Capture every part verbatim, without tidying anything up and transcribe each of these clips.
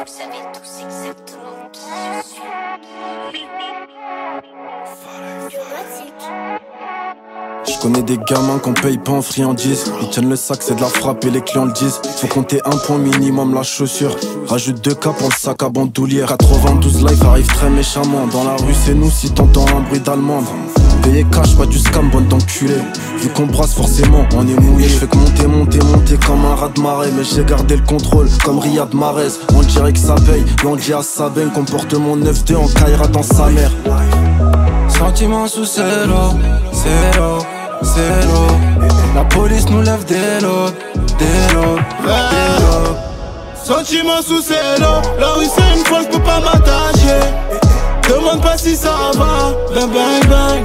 Vous savez tous exactement qui je suis. Je connais des gamins qu'on paye pas en friandises. Ils tiennent le sac, c'est de la frappe et les clients le disent. Faut compter un point minimum la chaussure. Rajoute deux K pour le sac à bandoulière. quatre-vingt-douze live arrive très méchamment. Dans la rue c'est nous si t'entends un bruit d'allemande. Payé cash, pas du scam, bonne d'enculé. Vu qu'on brasse forcément, on est mouillé. Je fais que monter, monter, monter comme un rat de marée. Mais j'ai gardé le contrôle comme Riyad Mahrez. On dirait que ça paye, mais on dit à Sabine. Comportement neuf deux en Kaira dans sa mère. Sentiments sous zéro, zéro, zéro. La police nous lève des lots, des lots, des lots. Sentiments sous zéro, la rue c'est une fois, je peux pas m'attacher. Demande pas si ça va, bang bang bang.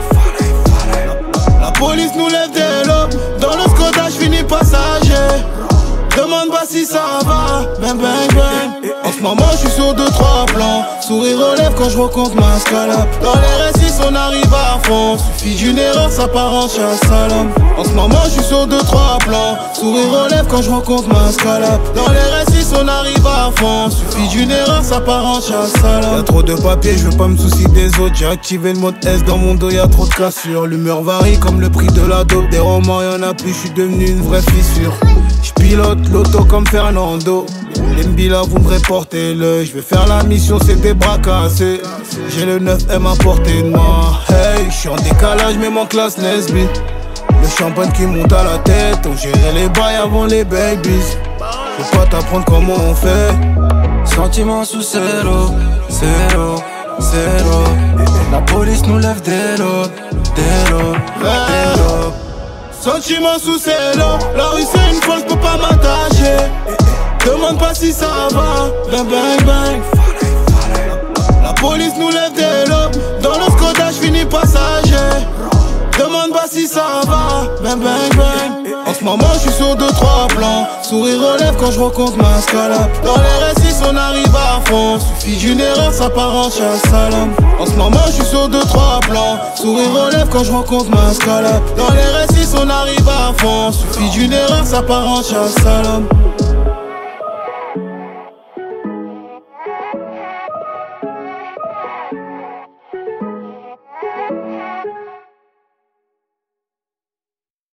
La police nous lève des lots, dans le Skoda j'finis passager. Demande pas si ça va, bang bang bang. En ce moment je suis sur deux trois plans. Sourire relève quand je rencontre ma scalope. Dans les récits on arrive à fond. Suffit d'une erreur ça part en chasse à l'homme. En ce moment je suis sur deux trois plans. Sourire relève quand je rencontre ma scalope. Dans les récits on arrive à fond. Suffit d'une erreur ça part en chasse à l'homme. Y'a trop de papier, je veux pas me soucier des autres. J'ai activé le mode S dans mon dos, y'a trop de cassures. L'humeur varie comme le prix de la dope. Des romans y'en a plus, je suis devenu une vraie fissure. J'pilote l'auto comme Fernando. Les Mbila vous me reportez-le. J'vais faire la mission, c'est des bras cassés. J'ai le neuf M à portée de moi. Hey, j'suis en décalage mais mon classe lesbi. Le champagne qui monte à la tête. On gérait les bails avant les babies. Faut pas t'apprendre comment on fait. Sentiments sous zéro, zéro, zéro. La police nous lève des lots, des lots, des lots. Sentiments sous zéro, la rue c'est une fois, je peux pas m'attacher. Demande pas si ça va, bang bang bang. La police nous lève des lots, dans le Skoda j'finis passager. Demande pas si ça va, bang bang bang. En ce moment je suis sur deux trois plans. Sourire relève quand je rencontre ma scalope. Dans les récits on arrive à fond. Suffit d'une erreur ça part en chasse à l'homme. En ce moment je suis sur deux trois plans. Sourire relève quand je rencontre ma scalope. Dans les récits on arrive à fond. Suffit d'une erreur ça part en chasse à l'homme.